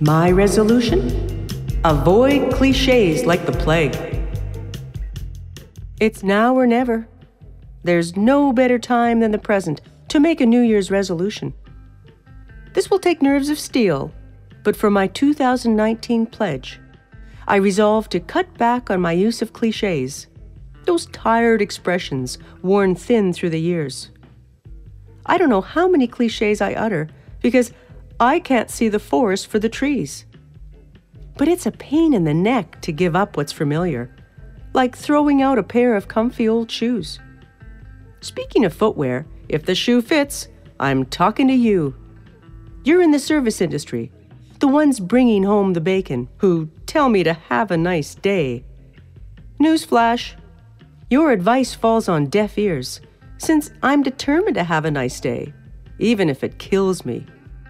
My resolution? Avoid cliches like the plague. It's now or never. There's no better time than the present to make a New Year's resolution. This will take nerves of steel, but for my 2019 pledge, I resolve to cut back on my use of cliches, those tired expressions worn thin through the years. I don't know how many cliches I utter because I can't see the forest for the trees. But it's a pain in the neck to give up what's familiar, like throwing out a pair of comfy old shoes. Speaking of footwear, if the shoe fits, I'm talking to you. You're in the service industry, the ones bringing home the bacon, who tell me to have a nice day. Newsflash, your advice falls on deaf ears, since I'm determined to have a nice day, even if it kills me.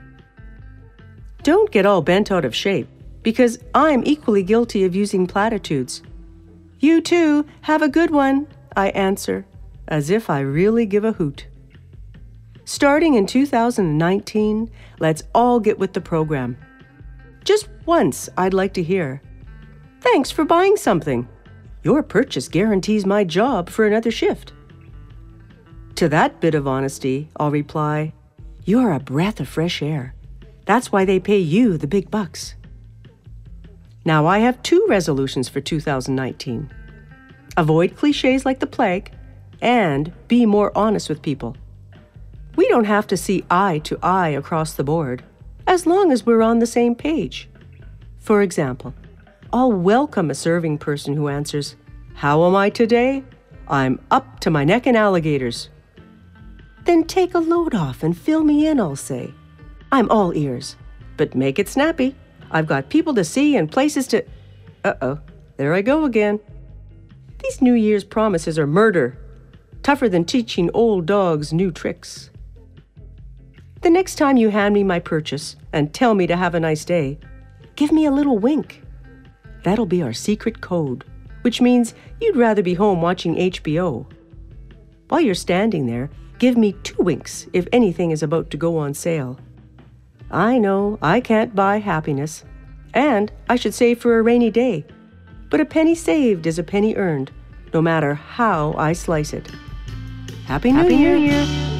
Don't get all bent out of shape, because I'm equally guilty of using platitudes. You too, have a good one, I answer, as if I really give a hoot. Starting in 2019, let's all get with the program. Just once, I'd like to hear, "Thanks for buying something. Your purchase guarantees my job for another shift." To that bit of honesty, I'll reply, "You're a breath of fresh air. That's why they pay you the big bucks." Now I have 2 resolutions for 2019. Avoid cliches like the plague, and be more honest with people. We don't have to see eye to eye across the board, as long as we're on the same page. For example, I'll welcome a serving person who answers, "How am I today? I'm up to my neck in alligators." "Then take a load off and fill me in," I'll say. I'm all ears, but make it snappy. I've got people to see and places to... Uh-oh, there I go again. These New Year's promises are murder, tougher than teaching old dogs new tricks. The next time you hand me my purchase and tell me to have a nice day, give me a little wink. That'll be our secret code, which means you'd rather be home watching HBO. While you're standing there, give me 2 winks if anything is about to go on sale. I know I can't buy happiness, and I should save for a rainy day, but a penny saved is a penny earned, no matter how I slice it. Happy New Year!